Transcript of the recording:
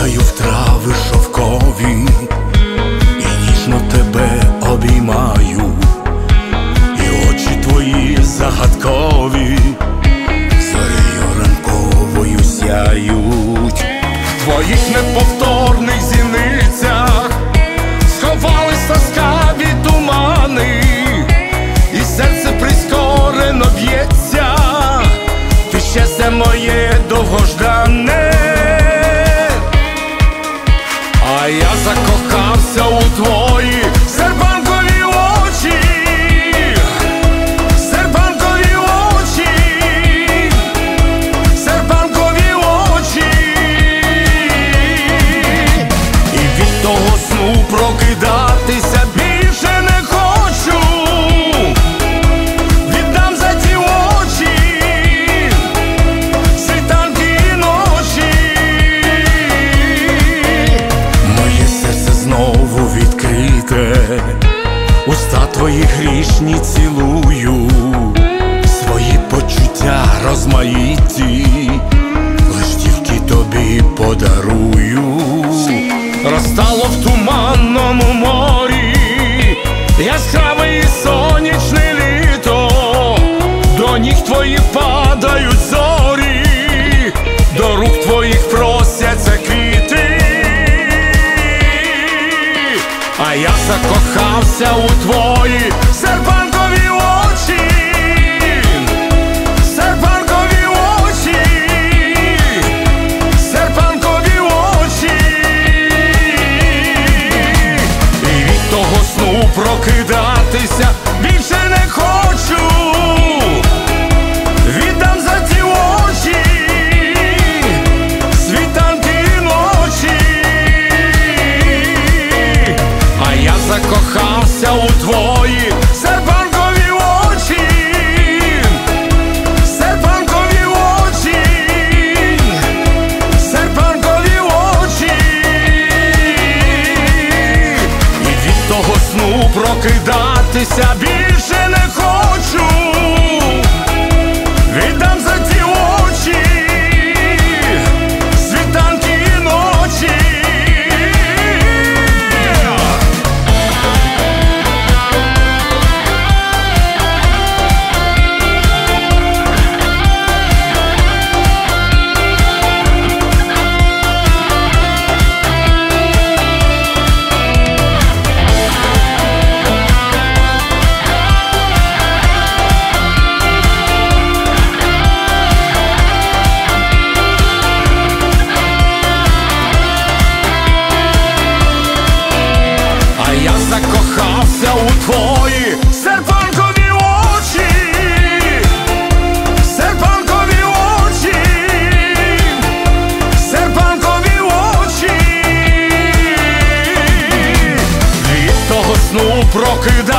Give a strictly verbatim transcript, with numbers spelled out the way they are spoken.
Поринаю в трави шовкові і ніжно тебе обіймаю, і очі твої загадкові зорею ранковою сяють. В твоїх неповторних зіницях сховались ласкаві тумани, і серце прискорено б'ється, ти щастя моє довгождане. А я закохався у твої серпанкові очі, серпанкові очі, серпанкові очі, і від того сну прокидатися більше не хочу. Віддам за ті очі світанки і ночі. Моє серце знову відкрите, уста твої грішні цілую, свої почуття розмаїті лиш тільки тобі подарую. Розтало в туманному морі яскраве і сонячне літо, до ніг твоїх падають зорі, до рук твоїх просяться квіти. А я закохався у твої серпанкові очі, серпанкові очі, серпанкові очі, і від того сну прокидатися більше не хочу. Віддам за ті очі світанки і ночі. А я закохався у твої серпанкові очі, серпанкові очі, серпанкові очі, і від того сну прокидатися більше не хочу. Віддам за ті очі світанки і ночі. Закохався у твої серпанкові очі, серпанкові очі, серпанкові очі, від того сну прокидаю